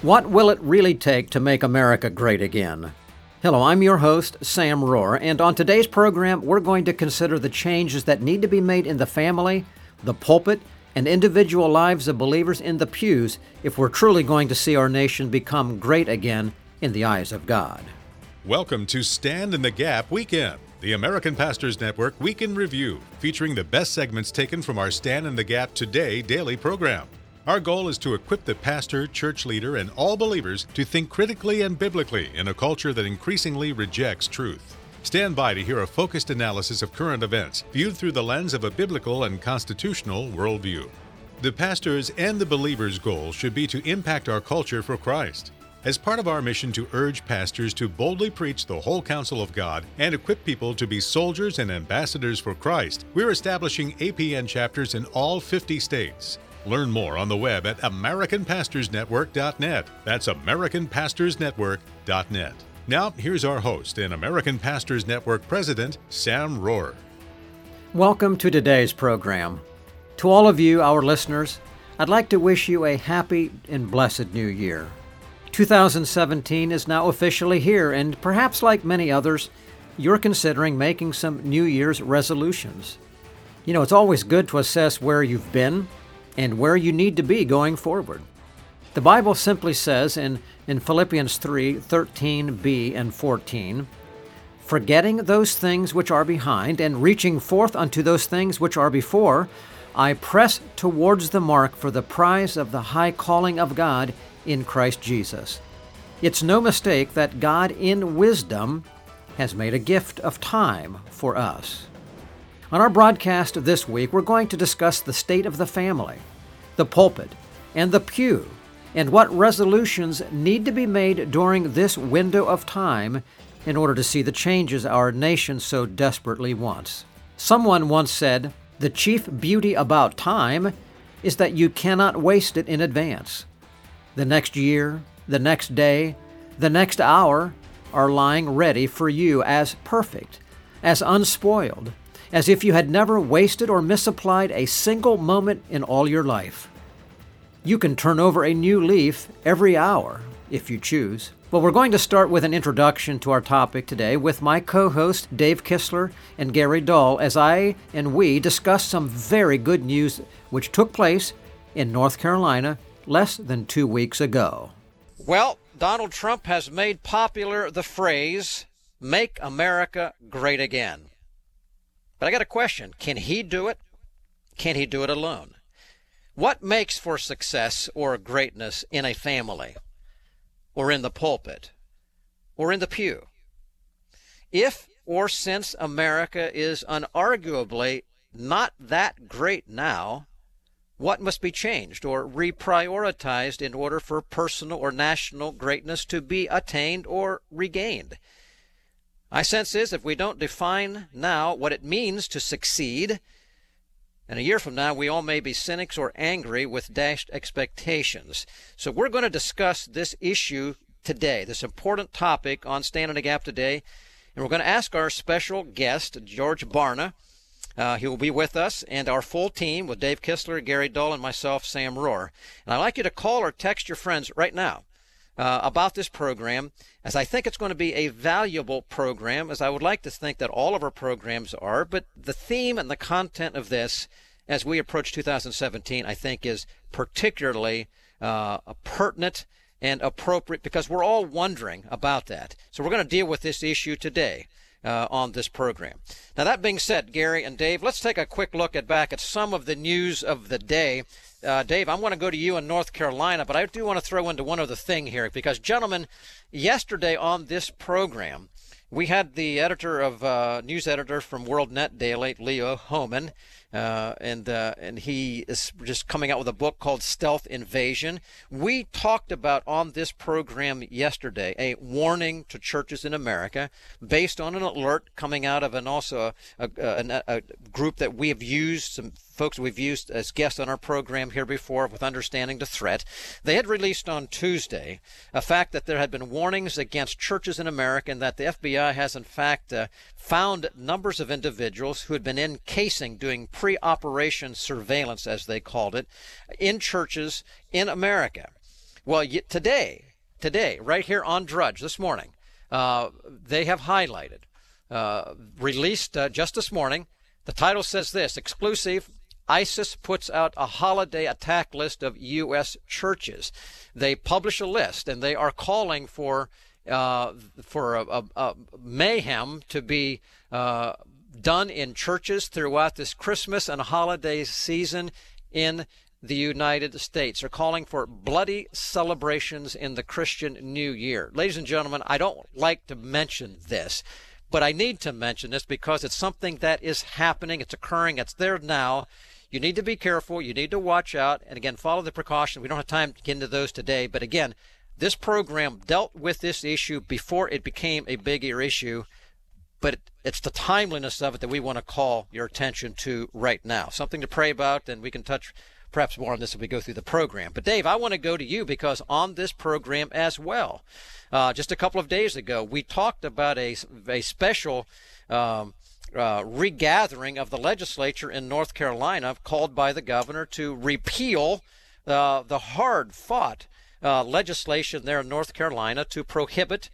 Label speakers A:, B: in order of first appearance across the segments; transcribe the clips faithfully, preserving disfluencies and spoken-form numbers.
A: What will it really take to make America great again? Hello, I'm your host, Sam Rohr, and on today's program, we're going to consider the changes that need to be made in the family, the pulpit, and individual lives of believers in the pews if we're truly going to see our nation become great again in the eyes of God.
B: Welcome to Stand in the Gap Weekend, the American Pastors Network Week in Review, featuring the best segments taken from our Stand in the Gap Today daily program. Our goal is to equip the pastor, church leader, and all believers to think critically and biblically in a culture that increasingly rejects truth. Stand by to hear a focused analysis of current events, viewed through the lens of a biblical and constitutional worldview. The pastor's and the believer's goal should be to impact our culture for Christ. As part of our mission to urge pastors to boldly preach the whole counsel of God and equip people to be soldiers and ambassadors for Christ, we're establishing A P N chapters in all fifty states. Learn more on the web at American Pastors Network dot net. That's American Pastors Network dot net. Now, here's our host and American Pastors Network President, Sam Rohr.
A: Welcome to today's program. To all of you, our listeners, I'd like to wish you a happy and blessed new year. two thousand seventeen is now officially here, and perhaps like many others, you're considering making some New Year's resolutions. You know, it's always good to assess where you've been and where you need to be going forward. The Bible simply says in, in Philippians three, thirteen b and fourteen, "Forgetting those things which are behind, and reaching forth unto those things which are before, I press towards the mark for the prize of the high calling of God in Christ Jesus." It's no mistake that God in wisdom has made a gift of time for us. On our broadcast this week, we're going to discuss the state of the family, the pulpit, and the pew, and what resolutions need to be made during this window of time in order to see the changes our nation so desperately wants. Someone once said, "The chief beauty about time is that you cannot waste it in advance." The next year, the next day, the next hour are lying ready for you as perfect, as unspoiled, as if you had never wasted or misapplied a single moment in all your life. You can turn over a new leaf every hour if you choose. Well, we're going to start with an introduction to our topic today with my co-host Dave Kistler and Gary Dahl as I and we discuss some very good news which took place in North Carolina less than two weeks ago.
C: Well, Donald Trump has made popular the phrase, "Make America Great Again." But I got a question. Can he do it? Can he do it alone? What makes for success or greatness in a family, or in the pulpit, or in the pew? If or since America is unarguably not that great now, what must be changed or reprioritized in order for personal or national greatness to be attained or regained? My sense is if we don't define now what it means to succeed, and a year from now we all may be cynics or angry with dashed expectations. So we're going to discuss this issue today, this important topic on Stand in the Gap today, and we're going to ask our special guest, George Barna. Uh, he will be with us, and our full team with Dave Kistler, Gary Dahl, and myself, Sam Rohr. And I'd like you to call or text your friends right now uh, about this program, as I think it's going to be a valuable program, as I would like to think that all of our programs are. But the theme and the content of this, as we approach two thousand seventeen, I think is particularly uh, pertinent and appropriate because we're all wondering about that. So we're going to deal with this issue today. Uh, on this program. Now, that being said, Gary and Dave, let's take a quick look at back at some of the news of the day. Uh, Dave, I want to go to you in North Carolina, but I do want to throw into one other thing here because, gentlemen, yesterday on this program, we had the editor of uh, news editor from World Net Daily, Leo Hohmann, uh, and uh, and he is just coming out with a book called Stealth Invasion. We talked about on this program yesterday a warning to churches in America based on an alert coming out of an also a, a, a, a group that we have used, some folks we've used as guests on our program here before with Understanding the Threat. They had released on Tuesday a fact that there had been warnings against churches in America and that the F B I has in fact uh, found numbers of individuals who had been encasing, doing pre-operation surveillance, as they called it, in churches in America. Well, today, today, right here on Drudge this morning, uh, they have highlighted, uh, released uh, just this morning. The title says this, exclusive, ISIS puts out a holiday attack list of U S churches. They publish a list, and they are calling for uh, for a, a, a mayhem to be uh, done in churches throughout this Christmas and holiday season in the United States. They're calling for bloody celebrations in the Christian New Year. Ladies and gentlemen, I don't like to mention this, but I need to mention this because it's something that is happening. It's occurring. It's there now. You need to be careful. You need to watch out. And again, follow the precautions. We don't have time to get into those today. But again, this program dealt with this issue before it became a bigger issue. But it's the timeliness of it that we want to call your attention to right now. Something to pray about, and we can touch perhaps more on this as we go through the program. But Dave, I want to go to you because on this program as well, uh, just a couple of days ago, we talked about a, a special um, uh, regathering of the legislature in North Carolina called by the governor to repeal uh, the hard-fought uh, legislation there in North Carolina to prohibit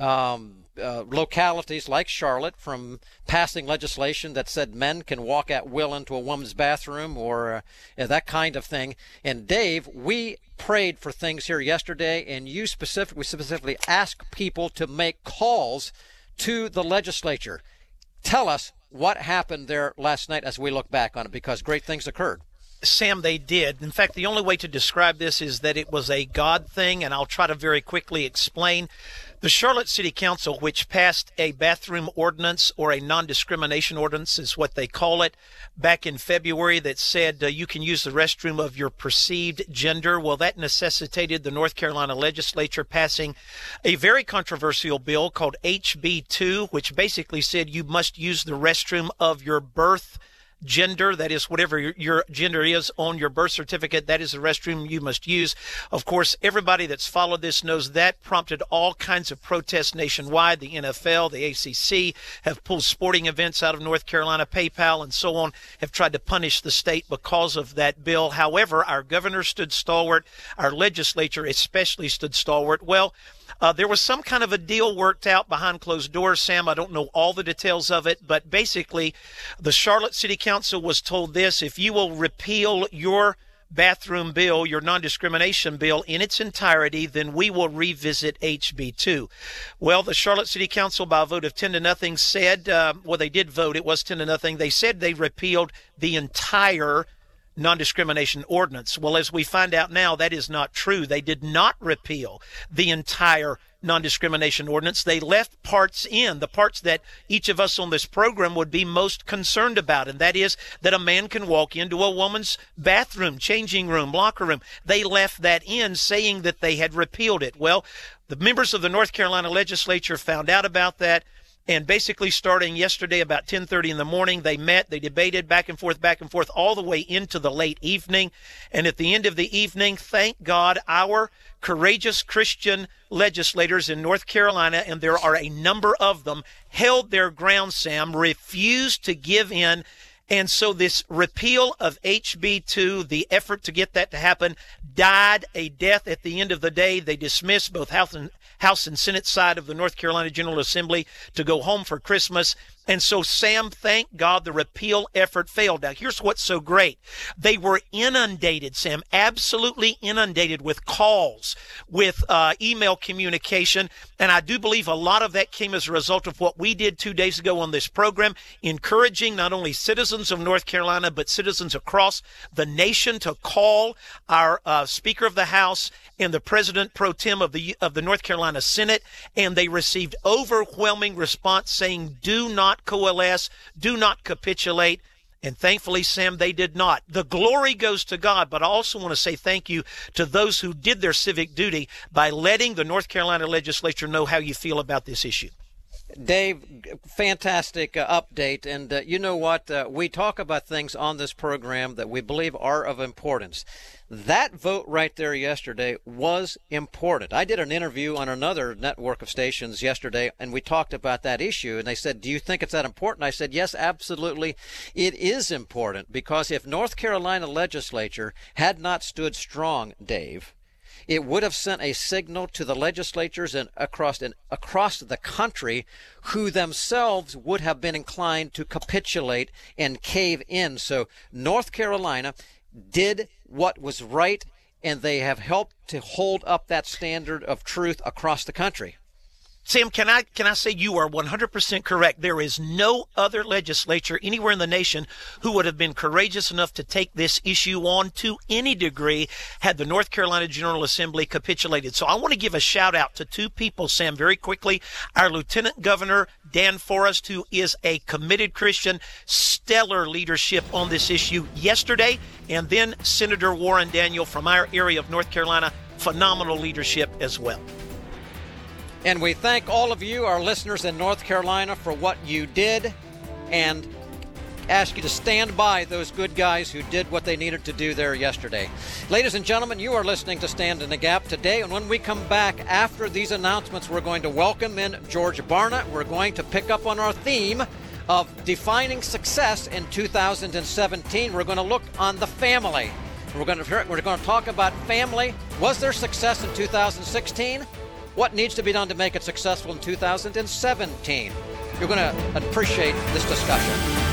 C: um, uh, localities like Charlotte from passing legislation that said men can walk at will into a woman's bathroom or uh, that kind of thing. And Dave, we prayed for things here yesterday, and you specifically specifically asked people to make calls to the legislature. Tell us what happened there last night as we look back on it, because great things occurred.
D: Sam, they did. In fact, the only way to describe this is that it was a God thing, and I'll try to very quickly explain. The Charlotte City Council, which passed a bathroom ordinance, or a non-discrimination ordinance is what they call it, back in February, that said uh, you can use the restroom of your perceived gender. Well, that necessitated the North Carolina legislature passing a very controversial bill called H B two, which basically said you must use the restroom of your birth gender, that is whatever your, your gender is on your birth certificate, that is the restroom you must use. Of course, everybody that's followed this knows that prompted all kinds of protests nationwide. The N F L, the A C C have pulled sporting events out of North Carolina. PayPal and so on have tried to punish the state because of that bill. However, our governor stood stalwart. Our legislature especially stood stalwart. Well, Uh, there was some kind of a deal worked out behind closed doors, Sam. I don't know all the details of it, but basically the Charlotte City Council was told this: if you will repeal your bathroom bill, your non-discrimination bill in its entirety, then we will revisit H B two. Well, the Charlotte City Council, by a vote of ten to nothing, said, uh, well, they did vote. It was ten to nothing. They said they repealed the entire non-discrimination ordinance. Well, as we find out now, that is not true. They did not repeal the entire non-discrimination ordinance. They left parts in, the parts that each of us on this program would be most concerned about, and that is that a man can walk into a woman's bathroom, changing room, locker room. They left that in, saying that they had repealed it. Well, the members of the North Carolina legislature found out about that, and basically starting yesterday about ten thirty in the morning, they met, they debated back and forth, back and forth, all the way into the late evening. And at the end of the evening, thank God, our courageous Christian legislators in North Carolina, and there are a number of them, held their ground, Sam, refused to give in. And so this repeal of H B two, the effort to get that to happen, died a death at the end of the day. They dismissed both House and House and Senate side of the North Carolina General Assembly to go home for Christmas. And so, Sam, thank God the repeal effort failed. Now, here's what's so great. They were inundated, Sam, absolutely inundated with calls, with uh, email communication. And I do believe a lot of that came as a result of what we did two days ago on this program, encouraging not only citizens of North Carolina, but citizens across the nation to call our uh, Speaker of the House and the President pro tem of the of the North Carolina Senate. And they received overwhelming response saying, do not coalesce, do not capitulate. And thankfully, Sam, they did not. The glory goes to God, but I also want to say thank you to those who did their civic duty by letting the North Carolina legislature know how you feel about this issue.
C: Dave, fantastic uh, update. And uh, you know what? Uh, we talk about things on this program that we believe are of importance. That vote right there yesterday was important. I did an interview on another network of stations yesterday, and we talked about that issue. And they said, do you think it's that important? I said, yes, absolutely. It is important, because if North Carolina legislature had not stood strong, Dave, It would have sent a signal to the legislatures and across and across the country, who themselves would have been inclined to capitulate and cave in. So North Carolina did what was right, and they have helped to hold up that standard of truth across the country.
D: Sam, can I can I say you are one hundred percent correct? There is no other legislature anywhere in the nation who would have been courageous enough to take this issue on to any degree had the North Carolina General Assembly capitulated. So I want to give a shout out to two people, Sam, very quickly. Our Lieutenant Governor, Dan Forrest, who is a committed Christian, stellar leadership on this issue yesterday, and then Senator Warren Daniel from our area of North Carolina, phenomenal leadership as well.
C: And we thank all of you, our listeners in North Carolina, for what you did, and ask you to stand by those good guys who did what they needed to do there yesterday. Ladies and gentlemen, you are listening to Stand in the Gap today, and when we come back after these announcements, we're going to welcome in George Barna. We're going to pick up on our theme of defining success in two thousand seventeen. We're going to look on the family. We're going to, we're going to talk about family. Was there success in two thousand sixteen? What needs to be done to make it successful in two thousand seventeen? You're going to appreciate this discussion.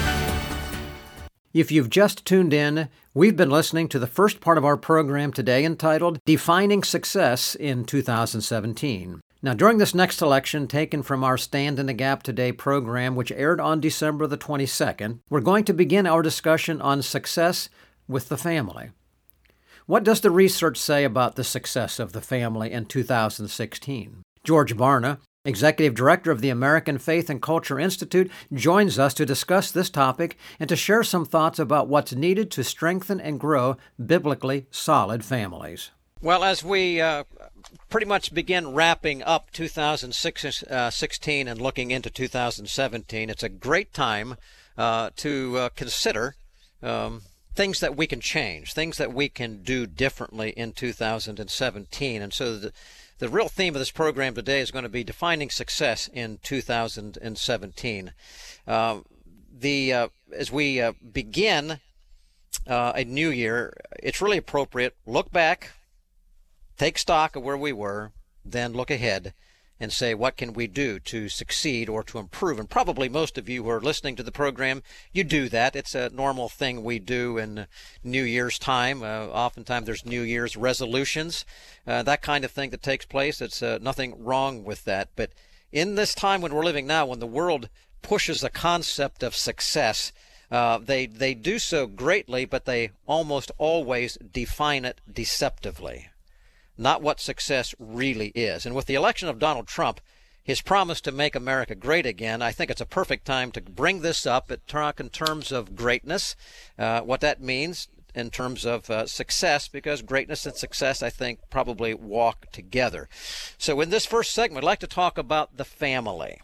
A: If you've just tuned in, we've been listening to the first part of our program today entitled Defining Success in two thousand seventeen. Now, during this next selection taken from our Stand in the Gap Today program, which aired on December the twenty-second, we're going to begin our discussion on success with the family. What does the research say about the success of the family in two thousand sixteen? George Barna, Executive Director of the American Faith and Culture Institute, joins us to discuss this topic and to share some thoughts about what's needed to strengthen and grow biblically solid families.
C: Well, as we uh, pretty much begin wrapping up two thousand sixteen and looking into two thousand seventeen, it's a great time uh, to uh, consider um, things that we can change, things that we can do differently in two thousand seventeen. And so the, the real theme of this program today is going to be defining success in two thousand seventeen. Uh, the uh, as we uh, begin uh, a new year, it's really appropriate. Look back, take stock of where we were, then look ahead and say, what can we do to succeed or to improve? And probably most of you who are listening to the program, you do that. It's a normal thing we do in New Year's time. Uh, oftentimes there's New Year's resolutions, uh, that kind of thing that takes place. It's uh, nothing wrong with that. But in this time when we're living now, when the world pushes the concept of success, uh, they, they do so greatly, but they almost always define it deceptively. Not what success really is. And with the election of Donald Trump, his promise to make America great again, I think it's a perfect time to bring this up at talk in terms of greatness, uh, what that means in terms of uh, success, because greatness and success, I think, probably walk together. So in this first segment, I'd like to talk about the family.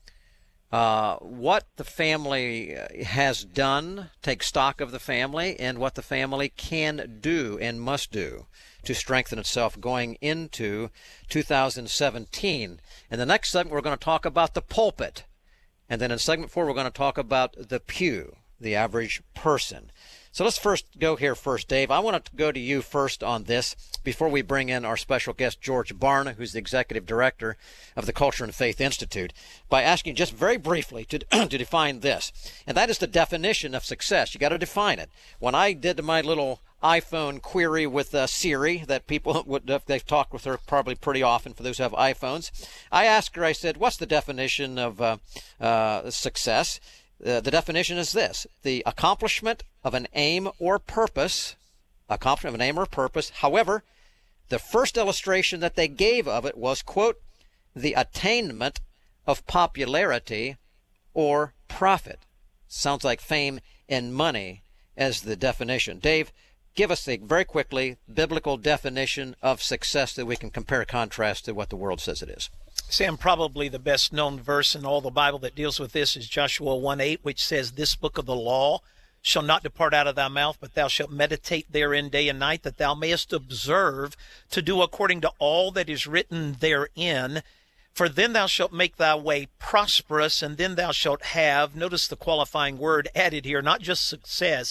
C: Uh, what the family has done, take stock of the family, and what the family can do and must do to strengthen itself going into two thousand seventeen. In the next segment, we're going to talk about the pulpit. And then in segment four, we're going to talk about the pew, the average person. So let's first go here first, Dave. I want to go to you first on this before we bring in our special guest, George Barna, who's the Executive Director of the Culture and Faith Institute, by asking just very briefly to, to define this. And that is the definition of success. You got to define it. When I did my little iPhone query with uh, Siri that people would, they've talked with her probably pretty often for those who have iPhones, I asked her, I said, what's the definition of uh, uh, success? Uh, the definition is this: the accomplishment of an aim or purpose, accomplishment of an aim or purpose. However, the first illustration that they gave of it was, quote, the attainment of popularity or profit. Sounds like fame and money as the definition. Dave, give us a very quickly biblical definition of success that we can compare and contrast to what the world says it is.
D: Sam, probably the best known verse in all the Bible that deals with this is Joshua one eight, which says, this book of the law shall not depart out of thy mouth, but thou shalt meditate therein day and night, that thou mayest observe to do according to all that is written therein. For then thou shalt make thy way prosperous, and then thou shalt have, notice the qualifying word added here, not just success,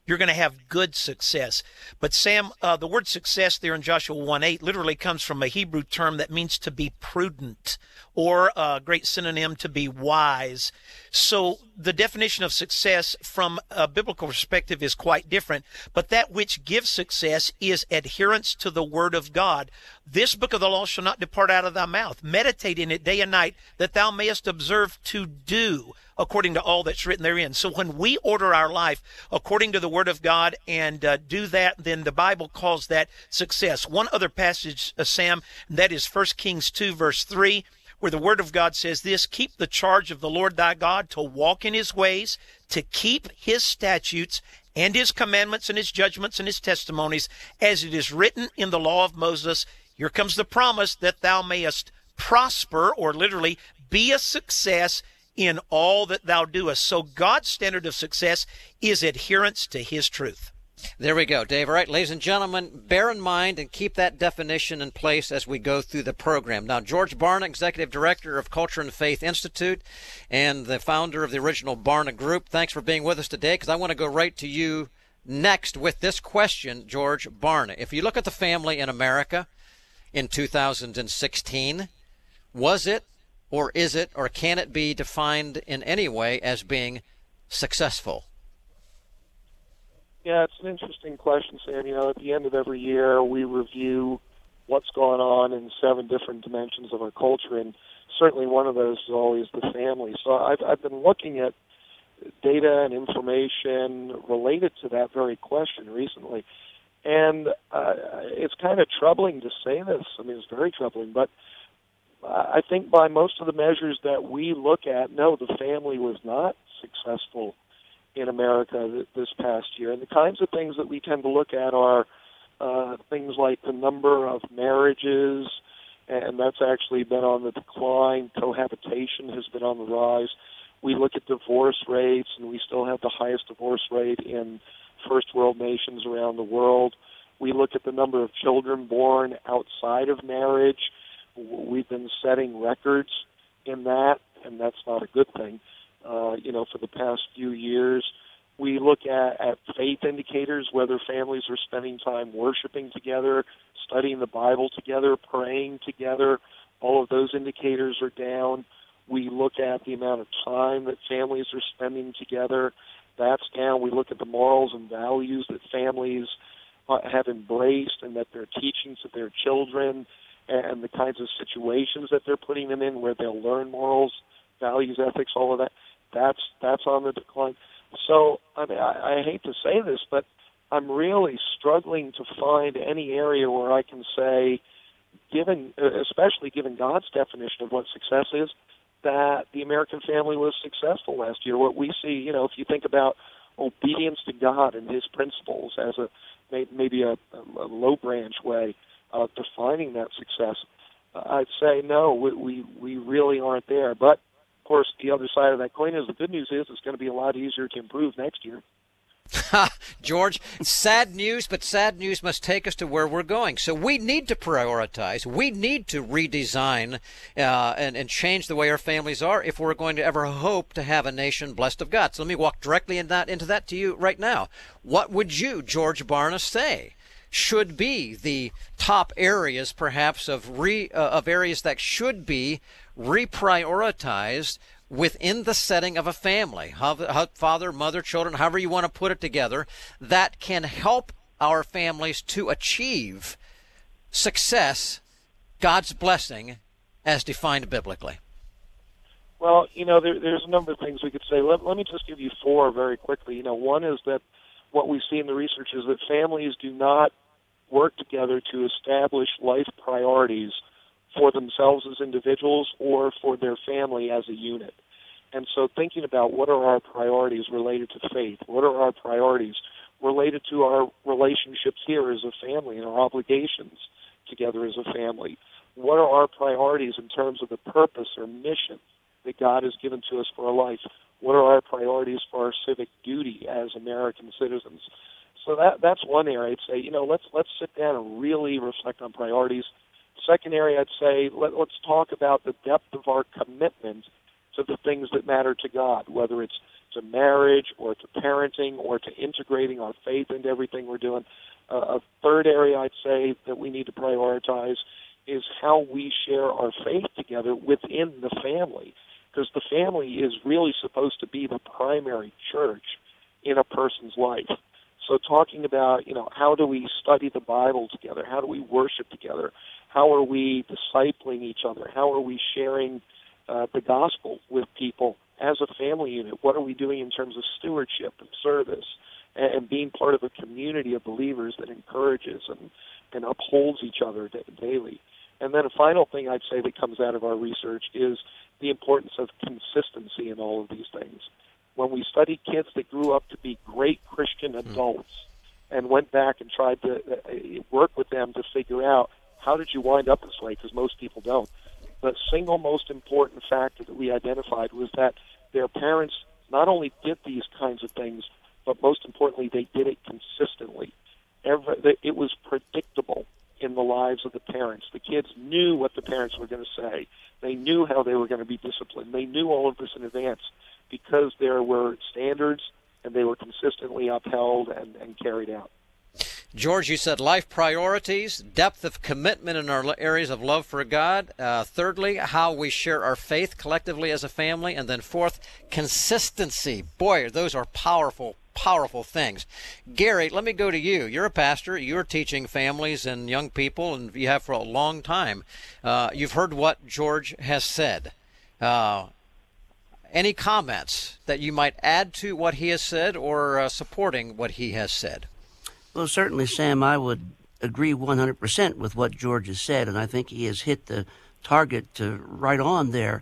D: you're going to have good success. But Sam, uh, the word success there in Joshua one eight literally comes from a Hebrew term that means to be prudent, or a great synonym to be wise. So the definition of success from a biblical perspective is quite different, but that which gives success is adherence to the word of God. This book of the law shall not depart out of thy mouth. Meditate in it day and night, that thou mayest observe to do according to all that's written therein. So when we order our life according to the word of God and uh, do that, then the Bible calls that success. One other passage, uh, Sam, and that is First Kings two, verse three, where the word of God says this: keep the charge of the Lord thy God, to walk in his ways, to keep his statutes and his commandments and his judgments and his testimonies, as it is written in the law of Moses. Here comes the promise that thou mayest prosper, or literally be a success in all that thou doest. So God's standard of success is adherence to his truth.
C: There we go, Dave. All right, ladies and gentlemen, bear in mind and keep that definition in place as we go through the program. Now, George Barna, Executive Director of Culture and Faith Institute and the founder of the original Barna Group, thanks for being with us today, because I want to go right to you next with this question, George Barna. If you look at the family in America in two thousand sixteen, was it, or is it, or can it be defined in any way as being successful?
E: Yeah, it's an interesting question, Sam. You know, at the end of every year, we review what's going on in seven different dimensions of our culture, and certainly one of those is always the family. So I've, I've been looking at data and information related to that very question recently, and uh, it's kind of troubling to say this. I mean, it's very troubling, but I think by most of the measures that we look at, no, the family was not successful in America this past year. And the kinds of things that we tend to look at are uh, things like the number of marriages, and that's actually been on the decline. Cohabitation has been on the rise. We look at divorce rates, and we still have the highest divorce rate in first world nations around the world. We look at the number of children born outside of marriage. We've been setting records in that, and that's not a good thing. Uh, you know, for the past few years, we look at, at faith indicators, whether families are spending time worshiping together, studying the Bible together, praying together. All of those indicators are down. We look at the amount of time that families are spending together. That's down. We look at the morals and values that families uh, have embraced and that they're teaching to their children, and the kinds of situations that they're putting them in where they'll learn morals, values, ethics, all of that. That's that's on the decline. So I mean, I, I hate to say this, but I'm really struggling to find any area where I can say, given, especially given God's definition of what success is, that the American family was successful last year. What we see, you know, if you think about obedience to God and his principles as a maybe a, a low branch way of defining that success, uh, I'd say no, we, we we really aren't there. But of course, the other side of that coin is the good news is it's going to be a lot easier to improve next year.
C: George, sad news, but sad news must take us to where we're going. So we need to prioritize. We need to redesign uh, and, and change the way our families are if we're going to ever hope to have a nation blessed of God. So let me walk directly in that, into that to you right now. What would you, George Barna, say should be the top areas, perhaps, of re uh, of areas that should be reprioritized within the setting of a family, how, how, father, mother, children, however you want to put it together, that can help our families to achieve success, God's blessing, as defined biblically?
E: Well, you know, there, there's a number of things we could say. Let, let me just give you four very quickly. You know, one is that what we see in the research is that families do not work together to establish life priorities for themselves as individuals or for their family as a unit. And so thinking about what are our priorities related to faith, what are our priorities related to our relationships here as a family and our obligations together as a family, what are our priorities in terms of the purpose or mission that God has given to us for our life, what are our priorities for our civic duty as American citizens. So that that's one area. I'd say, you know, let's let's sit down and really reflect on priorities. Second area, I'd say, let, let's talk about the depth of our commitment to the things that matter to God, whether it's to marriage or to parenting or to integrating our faith into everything we're doing. Uh, a third area I'd say that we need to prioritize is how we share our faith together within the family, because the family is really supposed to be the primary church in a person's life. So talking about, you know, how do we study the Bible together? How do we worship together? How are we discipling each other? How are we sharing uh, the gospel with people as a family unit? What are we doing in terms of stewardship and service and, and being part of a community of believers that encourages and, and upholds each other da- daily? And then a final thing I'd say that comes out of our research is the importance of consistency in all of these things. When we studied kids that grew up to be great Christian adults and went back and tried to uh, work with them to figure out how did you wind up this way, because most people don't, the single most important factor that we identified was that their parents not only did these kinds of things, but most importantly, they did it consistently. Every, it was predictable in the lives of the parents. The kids knew what the parents were going to say. They knew how they were going to be disciplined. They knew all of this in advance because there were standards and they were consistently upheld and, and carried out.
C: George, you said life priorities, depth of commitment in our areas of love for God. Uh, thirdly, how we share our faith collectively as a family. And then fourth, consistency. Boy, those are powerful, powerful things. Gary, let me go to you. You're a pastor. You're teaching families and young people, and you have for a long time. Uh, you've heard what George has said. Uh, any comments that you might add to what he has said or uh, supporting what he has said?
F: Well, certainly, Sam, I would agree one hundred percent with what George has said, and I think he has hit the target uh, right on there.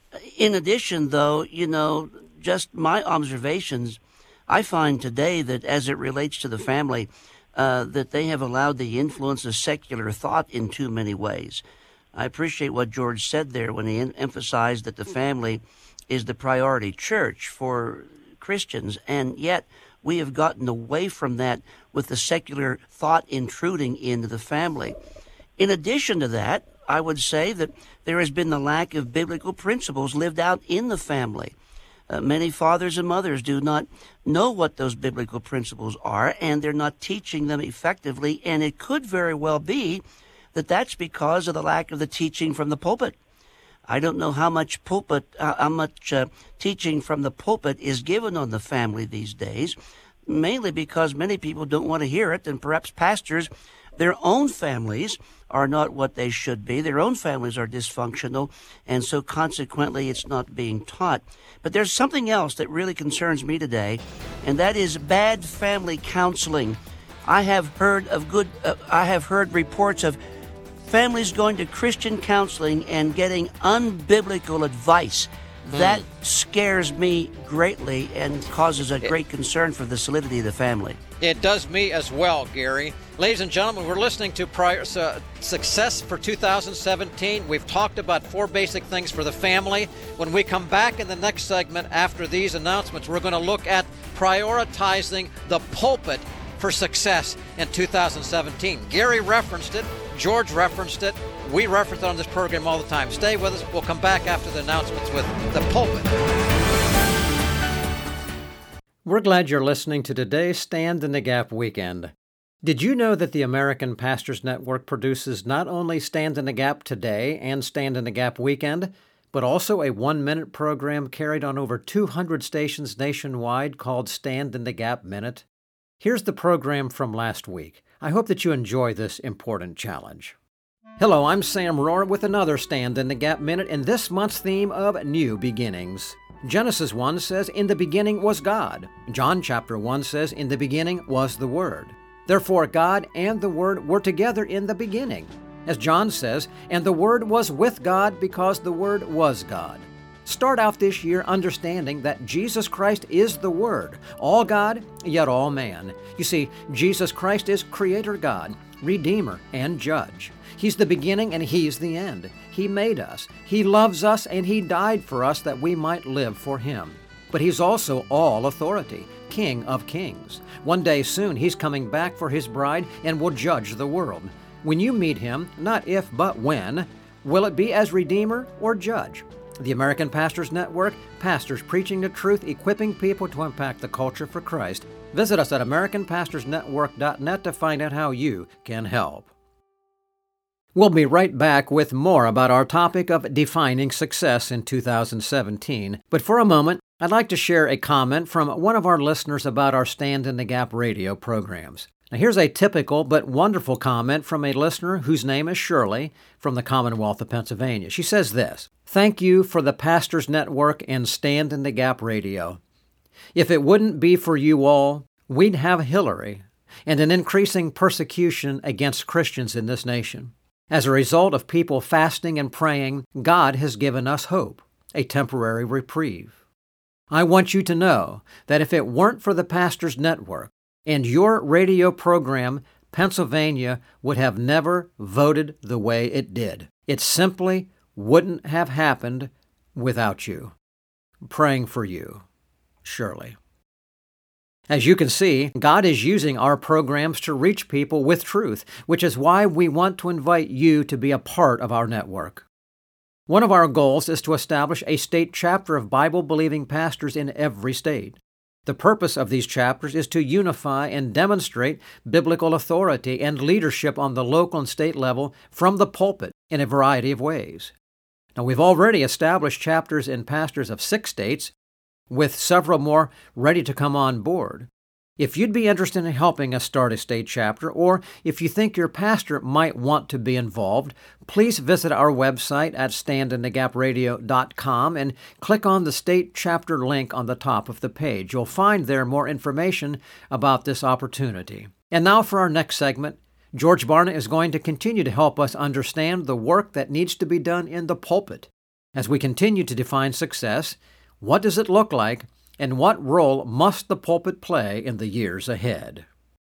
F: In addition, though, you know, just my observations, I find today that as it relates to the family, uh, that they have allowed the influence of secular thought in too many ways. I appreciate what George said there when he en- emphasized that the family is the priority church for Christians, and yet we have gotten away from that with the secular thought intruding into the family. In addition to that, I would say that there has been the lack of biblical principles lived out in the family. Uh, many fathers and mothers do not know what those biblical principles are, and they're not teaching them effectively, and it could very well be that that's because of the lack of the teaching from the pulpit. I don't know how much pulpit, uh, how much uh, teaching from the pulpit is given on the family these days, mainly because many people don't want to hear it, and perhaps pastors, their own families are not what they should be. Their own families are dysfunctional, and so consequently it's not being taught. But there's something else that really concerns me today, and that is bad family counseling. I have heard of good. Uh, I have heard reports of families going to Christian counseling and getting unbiblical advice. That mm. scares me greatly and causes a great concern for the solidity of the family.
C: It does me as well, Gary. Ladies and gentlemen, we're listening to prior, uh, Success for two thousand seventeen. We've talked about four basic things for the family. When we come back in the next segment after these announcements, we're going to look at prioritizing the pulpit for success in two thousand seventeen. Gary referenced it. George referenced it. We reference it on this program all the time. Stay with us. We'll come back after the announcements with the pulpit.
A: We're glad you're listening to today's Stand in the Gap Weekend. Did you know that the American Pastors Network produces not only Stand in the Gap Today and Stand in the Gap Weekend, but also a one-minute program carried on over two hundred stations nationwide called Stand in the Gap Minute? Here's the program from last week. I hope that you enjoy this important challenge. Hello, I'm Sam Rohr with another Stand in the Gap Minute and this month's theme of New Beginnings. Genesis one says, "In the beginning was God." John chapter one says, "In the beginning was the Word." Therefore, God and the Word were together in the beginning. As John says, "And the Word was with God because the Word was God." Start out this year understanding that Jesus Christ is the Word, all God, yet all man. You see, Jesus Christ is Creator God, Redeemer, and Judge. He's the beginning and He's the end. He made us. He loves us and He died for us that we might live for Him. But He's also all authority, King of kings. One day soon He's coming back for His bride and will judge the world. When you meet Him, not if but when, will it be as Redeemer or Judge? The American Pastors Network, pastors preaching the truth, equipping people to impact the culture for Christ. Visit us at American Pastors Network dot net to find out how you can help. We'll be right back with more about our topic of defining success in two thousand seventeen. But for a moment, I'd like to share a comment from one of our listeners about our Stand in the Gap radio programs. Now, here's a typical but wonderful comment from a listener whose name is Shirley from the Commonwealth of Pennsylvania. She says this: "Thank you for the Pastors Network and Stand in the Gap radio. If it wouldn't be for you all, we'd have Hillary and an increasing persecution against Christians in this nation. As a result of people fasting and praying, God has given us hope, a temporary reprieve. I want you to know that if it weren't for the Pastors Network and your radio program, Pennsylvania would have never voted the way it did. It simply wouldn't have happened without you. Praying for you, Shirley." As you can see, God is using our programs to reach people with truth, which is why we want to invite you to be a part of our network. One of our goals is to establish a state chapter of Bible-believing pastors in every state. The purpose of these chapters is to unify and demonstrate biblical authority and leadership on the local and state level from the pulpit in a variety of ways. Now, we've already established chapters in pastors of six states, with several more ready to come on board. If you'd be interested in helping us start a state chapter, or if you think your pastor might want to be involved, please visit our website at stand in the gap radio dot com and click on the state chapter link on the top of the page. You'll find there more information about this opportunity. And now for our next segment, George Barna is going to continue to help us understand the work that needs to be done in the pulpit. As we continue to define success, what does it look like, and what role must the pulpit play in the years ahead?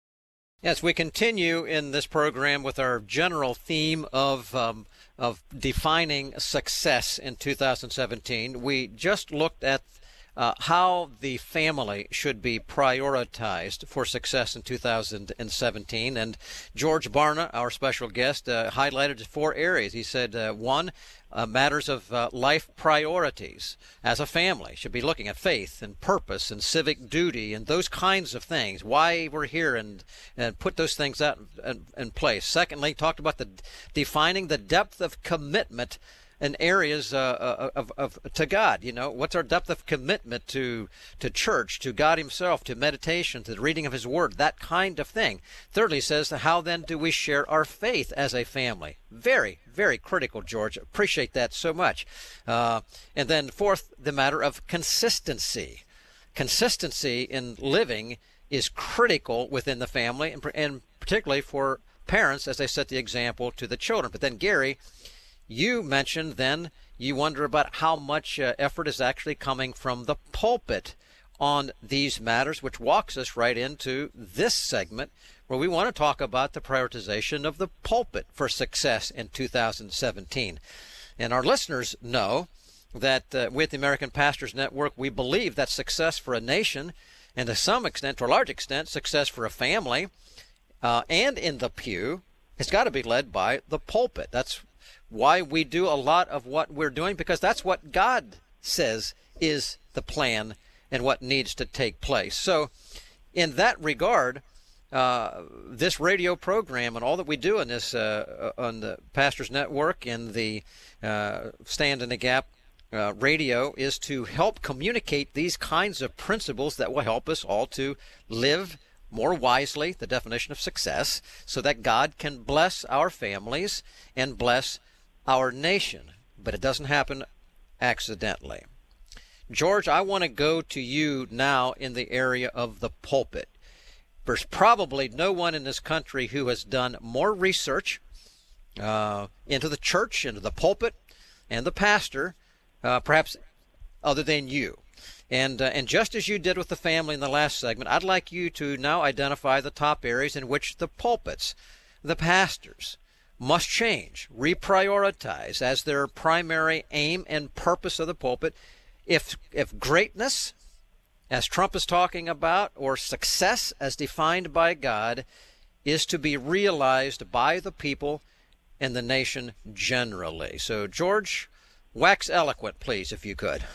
C: As we continue in this program with our general theme of um, of defining success in two thousand seventeen, we just looked at uh, how the family should be prioritized for success in two thousand seventeen. And George Barna, our special guest, uh, highlighted four areas. He said, uh, one, Uh, matters of uh, life priorities. As a family, should be looking at faith and purpose and civic duty and those kinds of things, why we're here, and, and put those things out in, in place. Secondly, talked about the defining the depth of commitment in areas uh, of, of to God. You know, what's our depth of commitment to to church, to God Himself, to meditation, to the reading of His Word, that kind of thing. Thirdly, says, how then do we share our faith as a family? Very, very critical, George. Appreciate that so much. Uh, and then fourth, the matter of consistency. Consistency in living is critical within the family, and, and particularly for parents as they set the example to the children. But then, Gary, you mentioned then you wonder about how much uh, effort is actually coming from the pulpit on these matters, which walks us right into this segment where we want to talk about the prioritization of the pulpit for success in two thousand seventeen. And our listeners know that uh, with the American Pastors Network, we believe that success for a nation, and to some extent, to a large extent, success for a family uh, and in the pew, has got to be led by the pulpit. That's why we do a lot of what we're doing, because that's what God says is the plan and what needs to take place. So in that regard, uh, this radio program and all that we do in this uh, on the Pastors Network and the uh, Stand in the Gap uh, radio is to help communicate these kinds of principles that will help us all to live more wisely, the definition of success, so that God can bless our families and bless our nation. But it doesn't happen accidentally. George, I want to go to you now in the area of the pulpit. There's probably no one in this country who has done more research uh, into the church, into the pulpit, and the pastor, uh, perhaps other than you. And uh, and just as you did with the family in the last segment, I'd like you to now identify the top areas in which the pulpits, the pastors, must change, reprioritize as their primary aim and purpose of the pulpit. If if greatness, as Trump is talking about, or success as defined by God, is to be realized by the people and the nation generally. So, George, Wax eloquent, please, if you could.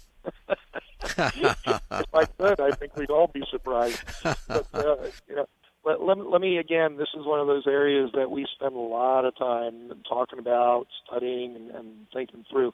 E: If I could, I think we'd all be surprised. But, uh, you know, let, let, let me, again, this is one of those areas that we spend a lot of time talking about, studying, and, and thinking through.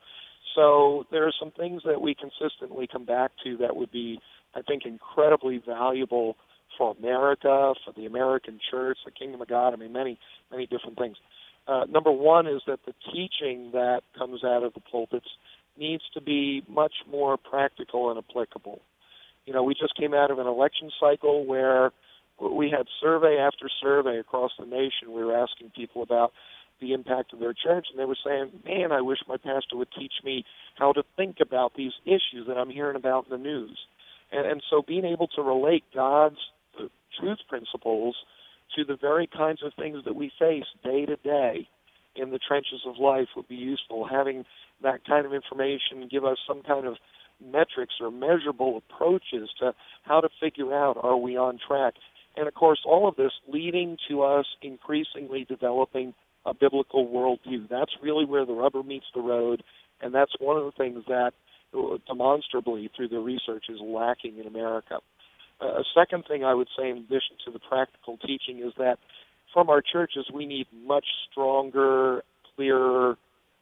E: So there are some things that we consistently come back to that would be, I think, incredibly valuable for America, for the American church, the kingdom of God, I mean, many, many different things. Uh, number one is that the teaching that comes out of the pulpits needs to be much more practical and applicable. You know, we just came out of an election cycle where we had survey after survey across the nation. We were asking people about the impact of their church, and they were saying, man, I wish my pastor would teach me how to think about these issues that I'm hearing about in the news. And, and so being able to relate God's uh, truth principles to the very kinds of things that we face day to day in the trenches of life would be useful. Having that kind of information give us some kind of metrics or measurable approaches to how to figure out, are we on track? And, of course, all of this leading to us increasingly developing a biblical worldview. That's really where the rubber meets the road, and that's one of the things that demonstrably through the research is lacking in America. Uh, a second thing I would say in addition to the practical teaching is that from our churches we need much stronger, clearer,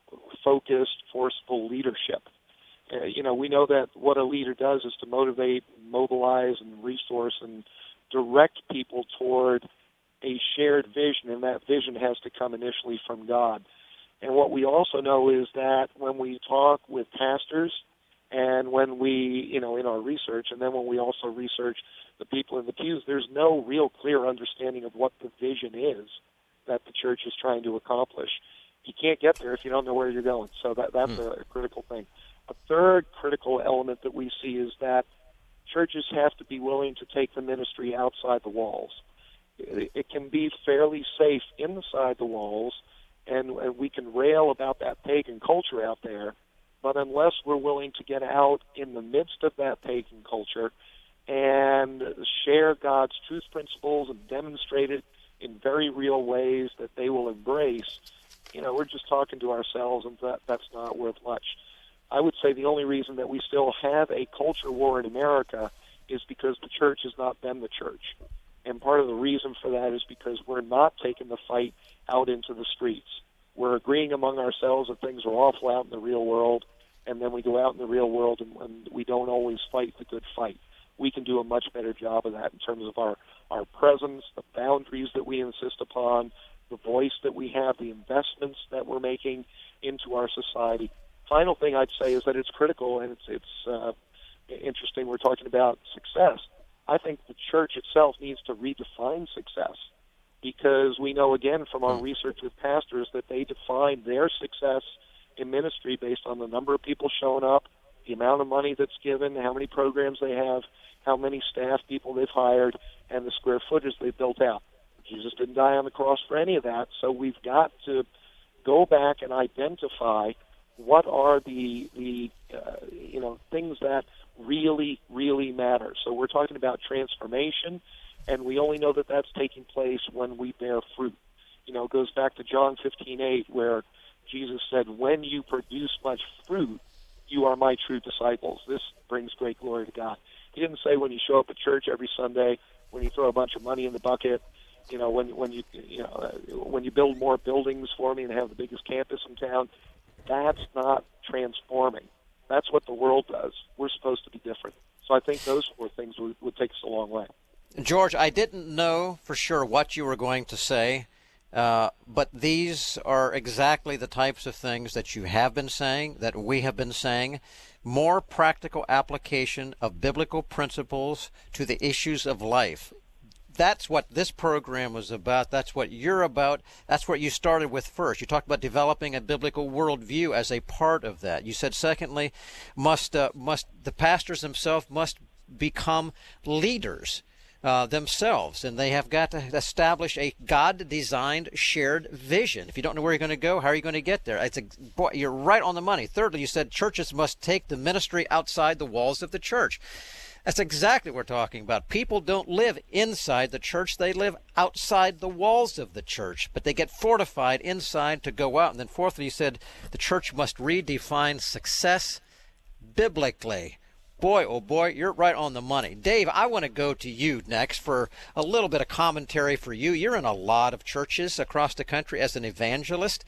E: focused, forceful leadership. Uh, you know, we know that what a leader does is to motivate, mobilize, and resource and direct people toward a shared vision, and that vision has to come initially from God. And what we also know is that when we talk with pastors and when we, you know, in our research, and then when we also research the people in the pews, there's no real clear understanding of what the vision is that the church is trying to accomplish. You can't get there if you don't know where you're going. So that, that's hmm. a critical thing. A third critical element that we see is that churches have to be willing to take the ministry outside the walls. It, it can be fairly safe inside the walls, and, and we can rail about that pagan culture out there, but unless we're willing to get out in the midst of that pagan culture and share God's truth principles and demonstrate it in very real ways that they will embrace, you know, we're just talking to ourselves, and that, that's not worth much. I would say the only reason that we still have a culture war in America is because the church has not been the church. And part of the reason for that is because we're not taking the fight out into the streets. We're agreeing among ourselves that things are awful out in the real world, and then we go out in the real world and, and we don't always fight the good fight. We can do a much better job of that in terms of our, our presence, the boundaries that we insist upon, the voice that we have, the investments that we're making into our society. Final thing I'd say is that it's critical, and it's, it's uh, interesting we're talking about success. I think the church itself needs to redefine success, because we know, again, from our research with pastors that they define their success in ministry based on the number of people showing up, the amount of money that's given, how many programs they have, how many staff people they've hired, and the square footage they've built out. Jesus didn't die on the cross for any of that, so we've got to go back and identify what are the, the uh, you know, things that really, really matter. So we're talking about transformation, and we only know that that's taking place when we bear fruit. You know, it goes back to John fifteen eight, where Jesus said, when you produce much fruit, you are my true disciples. This brings great glory to God. He didn't say when you show up at church every Sunday, when you throw a bunch of money in the bucket, you know, when when you you know uh, when you build more buildings for me and have the biggest campus in town. That's not transforming. That's what the world does. We're supposed to be different. So I think those four things would, would take us a long way.
C: George, I didn't know for sure what you were going to say, uh, but these are exactly the types of things that you have been saying, that we have been saying. More practical application of biblical principles to the issues of life. That's what this program was about. That's what you're about. That's what you started with first. You talked about developing a biblical worldview as a part of that. You said, secondly, must uh, must the pastors themselves must become leaders. uh, themselves, and they have got to establish a God-designed shared vision. If you don't know where you're going to go, how are you going to get there? It's a, boy, you're right on the money. Thirdly, you said churches must take the ministry outside the walls of the church. That's exactly what we're talking about. People don't live inside the church. They live outside the walls of the church, but they get fortified inside to go out. And then fourthly, you said the church must redefine success biblically. Boy, oh boy, you're right on the money. Dave, I want to go to you next for a little bit of commentary for you. You're in a lot of churches across the country as an evangelist,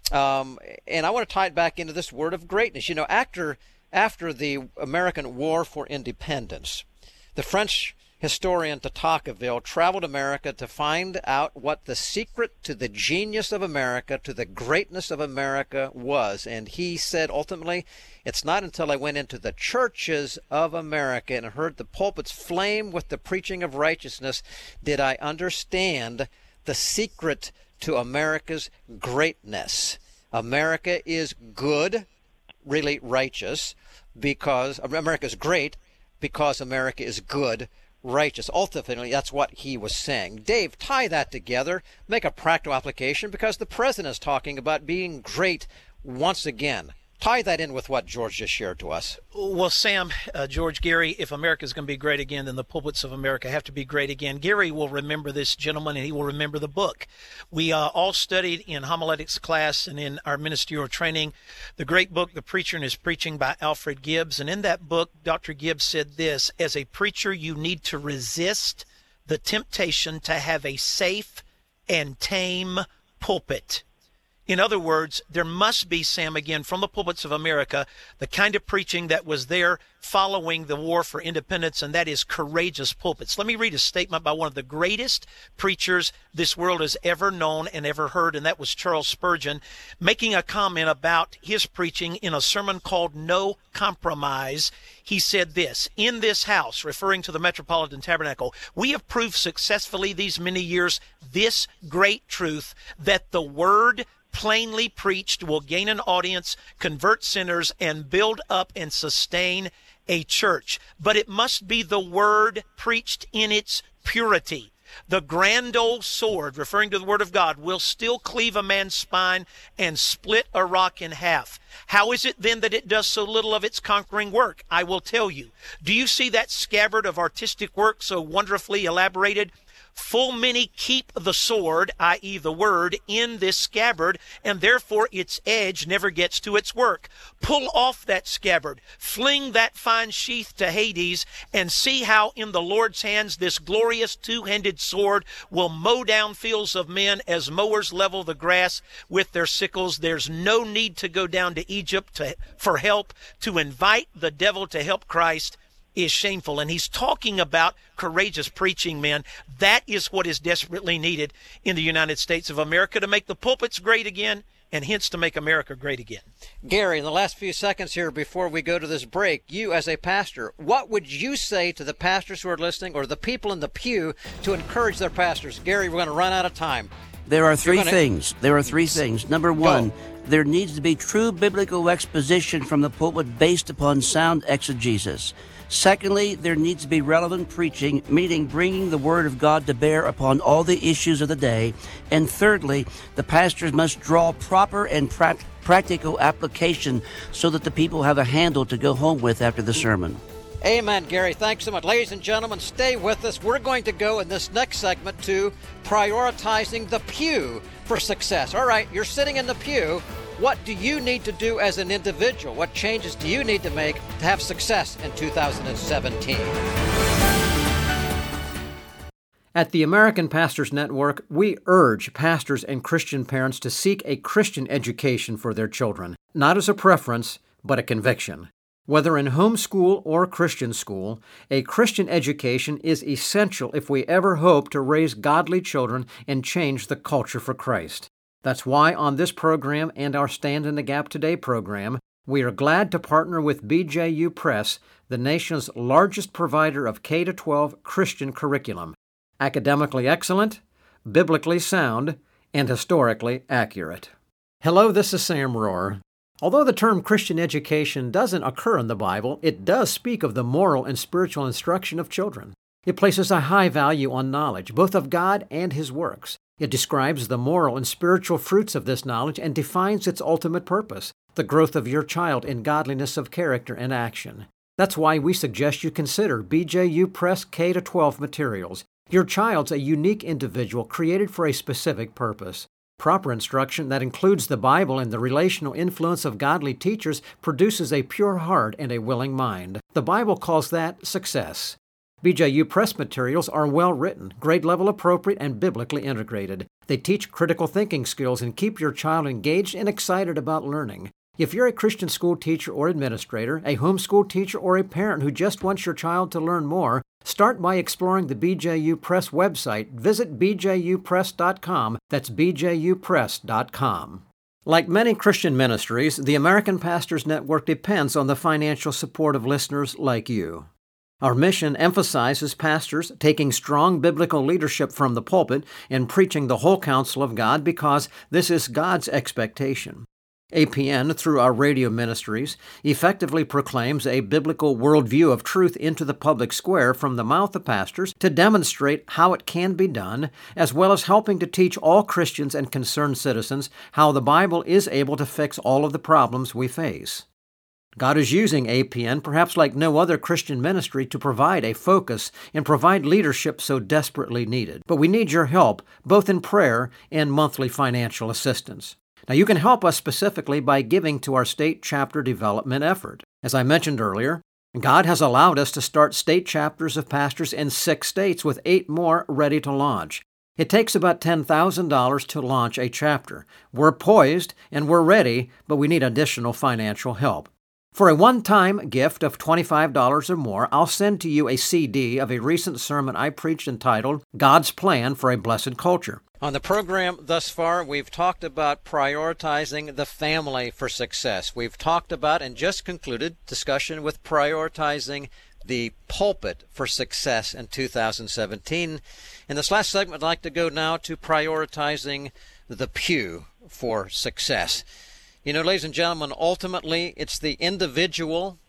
C: um, and I want to tie it back into this word of greatness. You know, after... After the American War for Independence, the French historian de Tocqueville traveled America to find out what the secret to the genius of America, to the greatness of America was. And he said, ultimately, it's not until I went into the churches of America and heard the pulpits flame with the preaching of righteousness did I understand the secret to America's greatness. America is good, really righteous, because America is great because America is good, righteous. Ultimately, that's what he was saying. Dave, tie that together, make a practical application, because the president is talking about being great once again. Tie that in with what George just shared to us.
D: Well, Sam, uh, George, Gary, if America is going to be great again, then the pulpits of America have to be great again. Gary will remember this gentleman, and he will remember the book. We uh, all studied in homiletics class and in our ministerial training the great book, The Preacher and His Preaching by Alfred Gibbs. And in that book, Doctor Gibbs said this: as a preacher, you need to resist the temptation to have a safe and tame pulpit. In other words, there must be, Sam, again, from the pulpits of America, the kind of preaching that was there following the war for independence, and that is courageous pulpits. Let me read a statement by one of the greatest preachers this world has ever known and ever heard, and that was Charles Spurgeon, making a comment about his preaching in a sermon called No Compromise. He said this: in this house, referring to the Metropolitan Tabernacle, we have proved successfully these many years this great truth, that the Word plainly preached will gain an audience, convert sinners, and build up and sustain a church. But it must be the Word preached in its purity. The grand old sword, referring to the Word of God, will still cleave a man's spine and split a rock in half. How is it then that it does so little of its conquering work? I will tell you. Do you see that scabbard of artistic work so wonderfully elaborated? Full many keep the sword, that is the Word, in this scabbard, and therefore its edge never gets to its work. Pull off that scabbard, fling that fine sheath to Hades, and see how in the Lord's hands this glorious two-handed sword will mow down fields of men as mowers level the grass with their sickles. There's no need to go down to Egypt to, for help. To invite the devil to help Christ is shameful. And he's talking about courageous preaching, men. That is what is desperately needed in the United States of America to make the pulpits great again, and hence to make America great again.
C: Gary, in the last few seconds here before we go to this break, you as a pastor, what would you say to the pastors who are listening or the people in the pew to encourage their pastors? Gary, we're going to run out of time.
F: There are three
C: gonna...
F: things. There are three things. Number one,
C: Go.
F: There needs to be true biblical exposition from the pulpit based upon sound exegesis. Secondly, there needs to be relevant preaching, meaning bringing the Word of God to bear upon all the issues of the day. And thirdly, the pastors must draw proper and pra- practical application so that the people have a handle to go home with after the sermon.
C: Amen, Gary. Thanks so much. Ladies and gentlemen, stay with us. We're going to go in this next segment to prioritizing the pew for success. All right, you're sitting in the pew. What do you need to do as an individual? What changes do you need to make to have success in two thousand seventeen?
A: At the American Pastors Network, we urge pastors and Christian parents to seek a Christian education for their children, not as a preference, but a conviction. Whether in homeschool or Christian school, a Christian education is essential if we ever hope to raise godly children and change the culture for Christ. That's why on this program and our Stand in the Gap Today program, we are glad to partner with B J U Press, the nation's largest provider of K through twelve Christian curriculum. Academically excellent, biblically sound, and historically accurate. Hello, this is Sam Rohr. Although the term Christian education doesn't occur in the Bible, it does speak of the moral and spiritual instruction of children. It places a high value on knowledge, both of God and His works. It describes the moral and spiritual fruits of this knowledge and defines its ultimate purpose, the growth of your child in godliness of character and action. That's why we suggest you consider B J U Press K through twelve materials. Your child's a unique individual created for a specific purpose. Proper instruction that includes the Bible and the relational influence of godly teachers produces a pure heart and a willing mind. The Bible calls that success. B J U Press materials are well written, grade level appropriate, and biblically integrated. They teach critical thinking skills and keep your child engaged and excited about learning. If you're a Christian school teacher or administrator, a homeschool teacher, or a parent who just wants your child to learn more, start by exploring the B J U Press website. Visit b j u press dot com. That's b j u press dot com. Like many Christian ministries, the American Pastors Network depends on the financial support of listeners like you. Our mission emphasizes pastors taking strong biblical leadership from the pulpit and preaching the whole counsel of God because this is God's expectation. A P N, through our radio ministries, effectively proclaims a biblical worldview of truth into the public square from the mouth of pastors to demonstrate how it can be done, as well as helping to teach all Christians and concerned citizens how the Bible is able to fix all of the problems we face. God is using A P N, perhaps like no other Christian ministry, to provide a focus and provide leadership so desperately needed. But we need your help, both in prayer and monthly financial assistance. Now, you can help us specifically by giving to our state chapter development effort. As I mentioned earlier, God has allowed us to start state chapters of pastors in six states, with eight more ready to launch. It takes about ten thousand dollars to launch a chapter. We're poised and we're ready, but we need additional financial help. For a one-time gift of twenty-five dollars or more, I'll send to you a C D of a recent sermon I preached entitled, God's Plan for a Blessed Culture.
C: On the program thus far, we've talked about prioritizing the family for success. We've talked about and just concluded discussion with prioritizing the pulpit for success in two thousand seventeen. In this last segment, I'd like to go now to prioritizing the pew for success. You know, ladies and gentlemen, ultimately, it's the individual,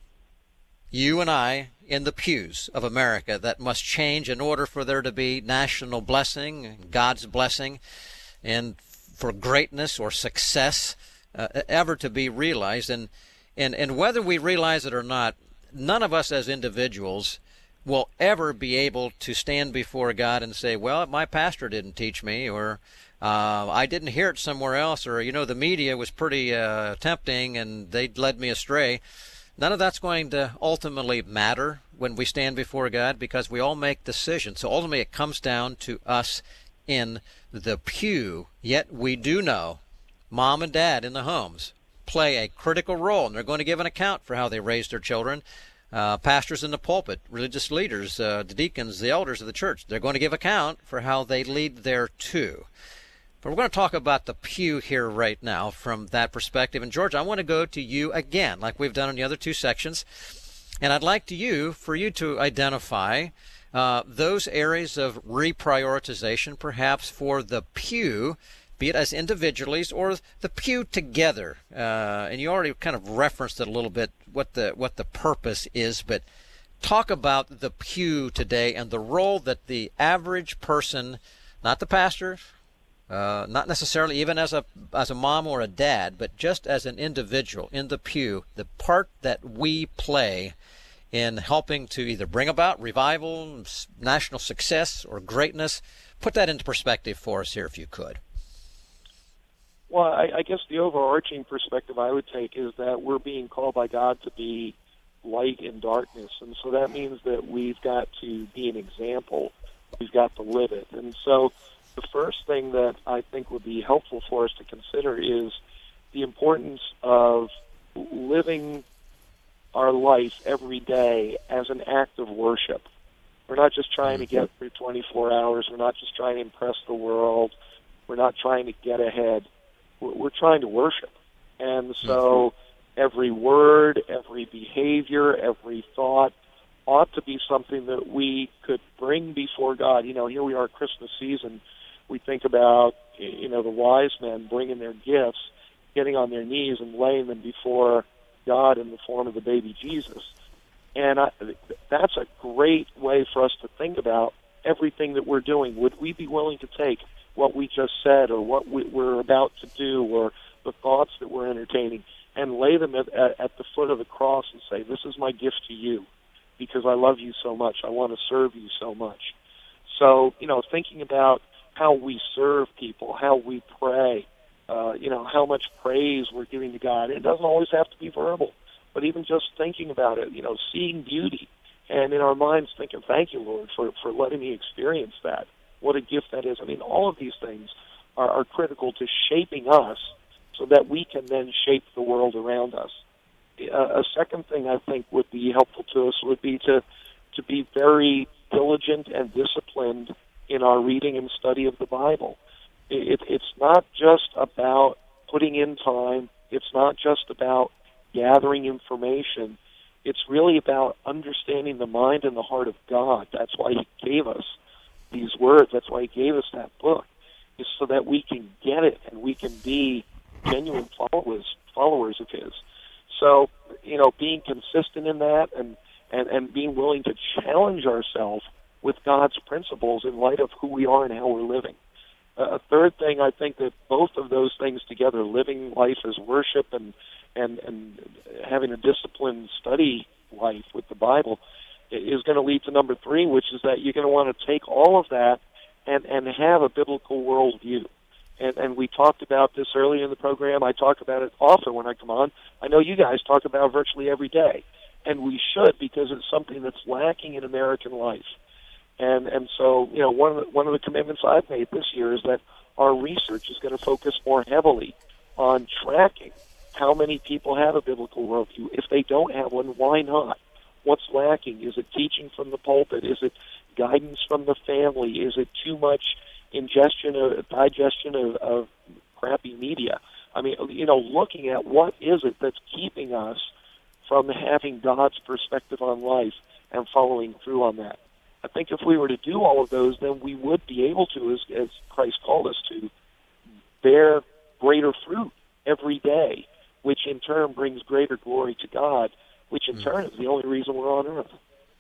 C: you and I, in the pews of America that must change in order for there to be national blessing, God's blessing, and for greatness or success uh, ever to be realized. And, and, and whether we realize it or not, none of us as individuals will ever be able to stand before God and say, well, my pastor didn't teach me, or Uh, I didn't hear it somewhere else, or, you know, the media was pretty uh, tempting and they led me astray. None of that's going to ultimately matter when we stand before God, because we all make decisions. So ultimately it comes down to us in the pew. Yet we do know mom and dad in the homes play a critical role, and they're going to give an account for how they raised their children. Uh, pastors in the pulpit, religious leaders, uh, the deacons, the elders of the church, they're going to give account for how they lead there too. But we're going to talk about the pew here right now from that perspective. And George, I want to go to you again, like we've done in the other two sections. And I'd like to you, for you to identify uh, those areas of reprioritization, perhaps for the pew, be it as individuals or the pew together. Uh, and you already kind of referenced it a little bit, what the what the purpose is. But talk about the pew today and the role that the average person, not the pastor, Uh, not necessarily even as a as a mom or a dad, but just as an individual in the pew, the part that we play in helping to either bring about revival, national success, or greatness. Put that into perspective for us here, if you could.
E: Well, I, I guess the overarching perspective I would take is that we're being called by God to be light in darkness, and so that means that we've got to be an example. We've got to live it. And so the first thing that I think would be helpful for us to consider is the importance of living our life every day as an act of worship. We're not just trying to get through twenty-four hours. We're not just trying to impress the world. We're not trying to get ahead. We're, we're trying to worship. And so every word, every behavior, every thought ought to be something that we could bring before God. You know, here we are, Christmas season. We think about, you know, the wise men bringing their gifts, getting on their knees and laying them before God in the form of the baby Jesus. And I, that's a great way for us to think about everything that we're doing. Would we be willing to take what we just said or what we, we're about to do or the thoughts that we're entertaining and lay them at, at, at the foot of the cross and say, this is my gift to you because I love you so much. I want to serve you so much. So, you know, thinking about how we serve people, how we pray, uh, you know, how much praise we're giving to God. It doesn't always have to be verbal, but even just thinking about it, you know, seeing beauty and in our minds thinking, thank you, Lord, for, for letting me experience that. What a gift that is. I mean, all of these things are, are critical to shaping us so that we can then shape the world around us. Uh, a second thing I think would be helpful to us would be to, to be very diligent and disciplined in our reading and study of the Bible. It, it's not just about putting in time. It's not just about gathering information. It's really about understanding the mind and the heart of God. That's why he gave us these words. That's why he gave us that book, is so that we can get it and we can be genuine followers followers of his. So, you know, being consistent in that and, and, and being willing to challenge ourselves with God's principles in light of who we are and how we're living. Uh, a third thing, I think that both of those things together, living life as worship and, and, and having a disciplined study life with the Bible, is going to lead to number three, which is that you're going to want to take all of that and, and have a biblical worldview. And, and we talked about this earlier in the program. I talk about it often when I come on. I know you guys talk about it virtually every day. And we should, because it's something that's lacking in American life. And and so, you know, one of the, one of the commitments I've made this year is that our research is going to focus more heavily on tracking how many people have a biblical worldview. If they don't have one, why not? What's lacking? Is it teaching from the pulpit? Is it guidance from the family? Is it too much ingestion or digestion of, of crappy media? I mean, you know, looking at what is it that's keeping us from having God's perspective on life and following through on that. I think if we were to do all of those, then we would be able to, as, as Christ called us to, bear greater fruit every day, which in turn brings greater glory to God, which in turn is the only reason we're on earth.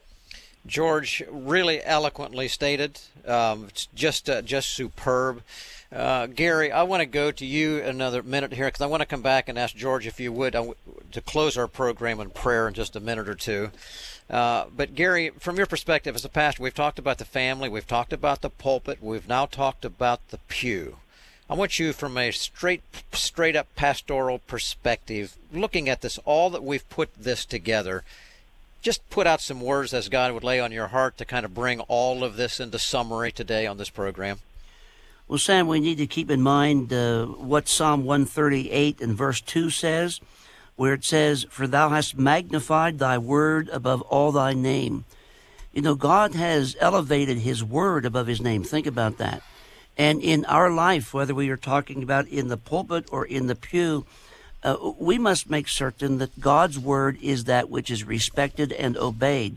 C: George, really eloquently stated. Um, it's just uh, just superb. Uh, Gary, I want to go to you another minute here because I want to come back and ask George if you would uh, to close our program in prayer in just a minute or two. Uh, but Gary, from your perspective as a pastor, we've talked about the family, we've talked about the pulpit, we've now talked about the pew. I want you from a straight, straight up pastoral perspective, looking at this, all that we've put this together, just put out some words as God would lay on your heart to kind of bring all of this into summary today on this program.
F: Well, Sam, we need to keep in mind uh, what Psalm one thirty-eight and verse two says, where it says, "For thou hast magnified thy word above all thy name." You know, God has elevated his word above his name. Think about that. And in our life, whether we are talking about in the pulpit or in the pew, uh, we must make certain that God's word is that which is respected and obeyed.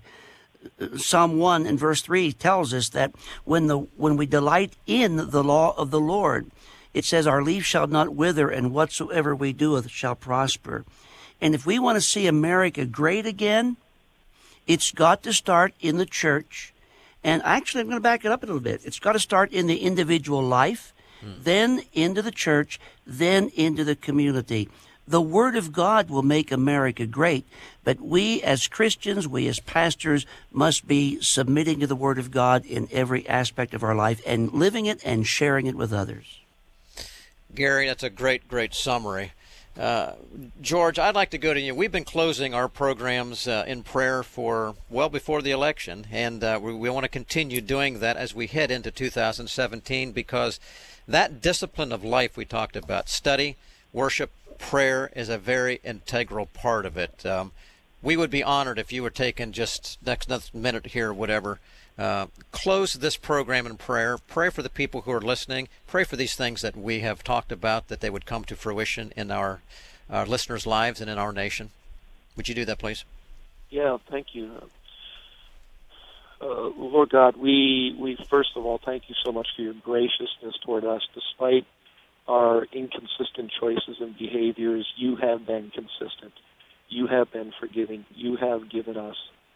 F: Psalm one and verse three tells us that when the when we delight in the law of the Lord, it says, "Our leaf shall not wither, and whatsoever we doeth shall prosper." And if we want to see America great again, it's got to start in the church. And actually, I'm going to back it up a little bit. It's got to start in the individual life, hmm. then into the church, then into the community. The Word of God will make America great, but we as Christians, we as pastors, must be submitting to the Word of God in every aspect of our life and living it and sharing it with others.
C: Gary, that's a great, great summary. Uh, George, I'd like to go to you. We've been closing our programs uh, in prayer for well before the election, and uh, we, we want to continue doing that as we head into two thousand seventeen, because that discipline of life we talked about, study, worship, prayer, is a very integral part of it. Um, we would be honored if you were taking just next, next minute here or whatever. Uh, close this program in prayer. Pray for the people who are listening. Pray for these things that we have talked about, that they would come to fruition in our, our listeners' lives and in our nation. Would you do that, please?
E: Yeah, thank you. Uh, Lord God, we, we first of all thank you so much for your graciousness toward us. Despite our inconsistent choices and behaviors, you have been consistent. You have been forgiving. You have given us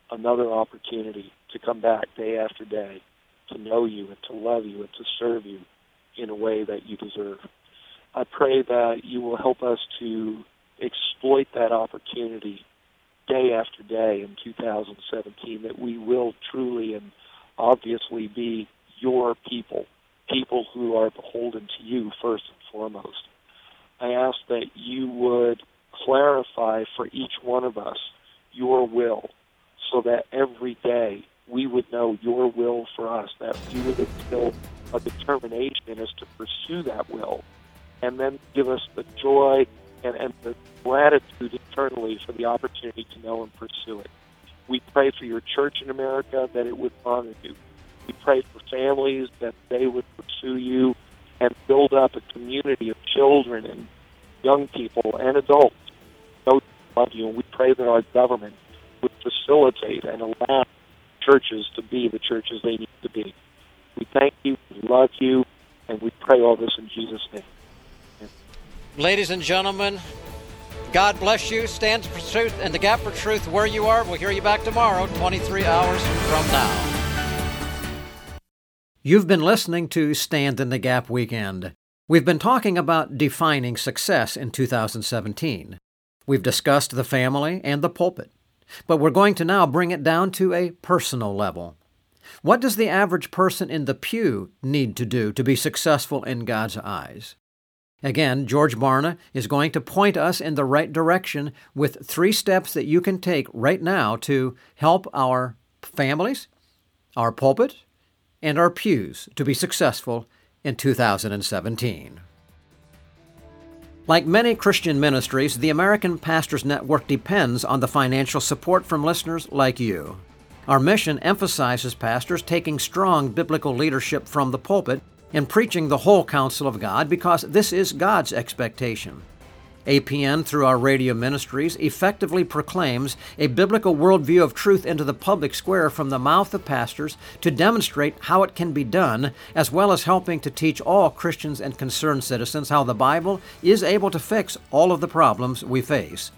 E: another opportunity to come back day after day, to know you and to love you and to serve you in a way that you deserve. I pray that you will help us to exploit that opportunity day after day in two thousand seventeen, that we will truly and obviously be your people, people who are beholden to you first and foremost. I ask that you would clarify for each one of us your will, so that every day we would know your will for us, that you would instill a determination in us to pursue that will, and then give us the joy and, and the gratitude eternally for the opportunity to know and pursue it. We pray for your church in America, that it would honor you. We pray for families, that they would pursue you and build up a community of children and young people and adults who know love you. And we pray that our government would facilitate and allow churches to be the churches they need to be. We thank you, we love you, and we pray all this in Jesus' name. Amen.
C: Ladies and gentlemen, God bless you. Stand for truth and the gap for truth where you are. We'll hear you back tomorrow, twenty-three hours from now.
A: You've been listening to Stand in the Gap Weekend. We've been talking about defining success in two thousand seventeen. We've discussed the family and the pulpit, but we're going to now bring it down to a personal level. What does the average person in the pew need to do to be successful in God's eyes? Again, George Barna is going to point us in the right direction with three steps that you can take right now to help our families, our pulpit, and our pews to be successful in two thousand seventeen. Like many Christian ministries, the American Pastors Network depends on the financial support from listeners like you. Our mission emphasizes pastors taking strong biblical leadership from the pulpit and preaching the whole counsel of God, because this is God's expectation. A P N, through our radio ministries, effectively proclaims a biblical worldview of truth into the public square from the mouth of pastors to demonstrate how it can be done, as well as helping to teach all Christians and concerned citizens how the Bible is able to fix all of the problems we face.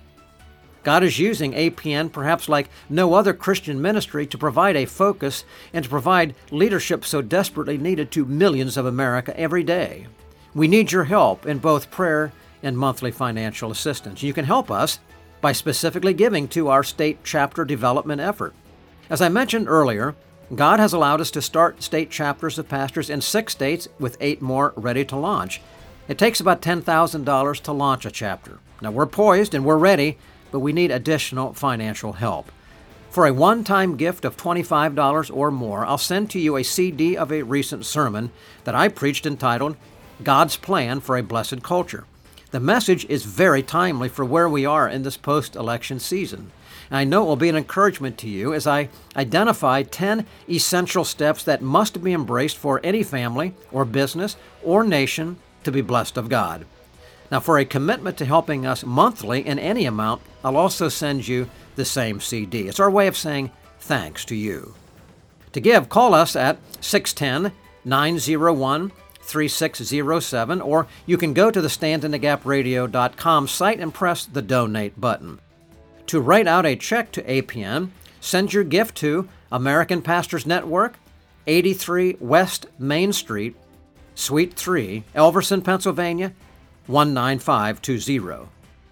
A: God is using A P N perhaps like no other Christian ministry to provide a focus and to provide leadership so desperately needed to millions of America every day. We need your help in both prayer and monthly financial assistance. You can help us by specifically giving to our state chapter development effort. As I mentioned earlier, God has allowed us to start state chapters of pastors in six states with eight more ready to launch. It takes about ten thousand dollars to launch a chapter. Now, we're poised and we're ready, but we need additional financial help. For a one-time gift of twenty-five dollars or more, I'll send to you a C D of a recent sermon that I preached entitled, God's Plan for a Blessed Culture. The message is very timely for where we are in this post-election season. And I know it will be an encouragement to you as I identify ten essential steps that must be embraced for any family or business or nation to be blessed of God. Now, for a commitment to helping us monthly in any amount, I'll also send you the same C D. It's our way of saying thanks to you. To give, call us at six one zero, nine zero one, three six zero seven, or you can go to the stand in the gap radio dot com site and press the Donate button. To write out a check to A P N, send your gift to American Pastors Network, eighty-three West Main Street, Suite three, Elverson, Pennsylvania, one nine five two zero.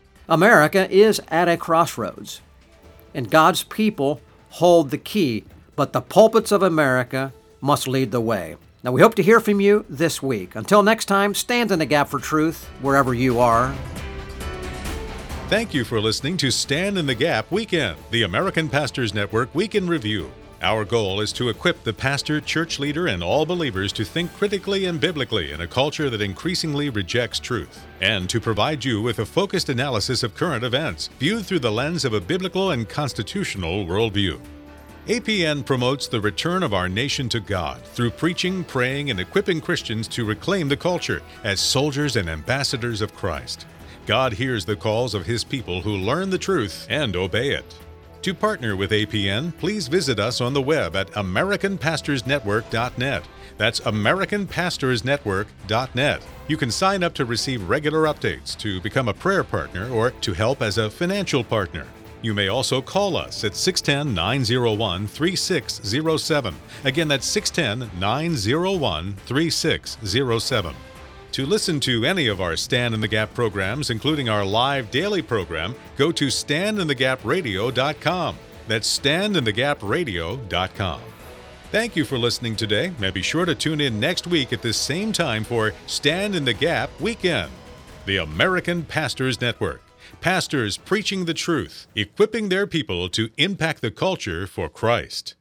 A: America is at a crossroads, and God's people hold the key, but the pulpits of America must lead the way. Now, we hope to hear from you this week. Until next time, stand in the gap for truth wherever you are.
B: Thank you for listening to Stand in the Gap Weekend, the American Pastors Network Weekend Review. Our goal is to equip the pastor, church leader, and all believers to think critically and biblically in a culture that increasingly rejects truth, and to provide you with a focused analysis of current events, viewed through the lens of a biblical and constitutional worldview. A P N promotes the return of our nation to God through preaching, praying, and equipping Christians to reclaim the culture as soldiers and ambassadors of Christ. God hears the calls of His people who learn the truth and obey it. To partner with A P N, please visit us on the web at American Pastors Network dot net. That's American Pastors Network dot net. You can sign up to receive regular updates, to become a prayer partner, or to help as a financial partner. You may also call us at six one zero, nine zero one, three six zero seven. Again, that's six one zero, nine zero one, three six zero seven. To listen to any of our Stand in the Gap programs, including our live daily program, go to stand in the gap radio dot com. That's stand in the gap radio dot com. Thank you for listening today, and be sure to tune in next week at this same time for Stand in the Gap Weekend. The American Pastors Network. Pastors preaching the truth, equipping their people to impact the culture for Christ.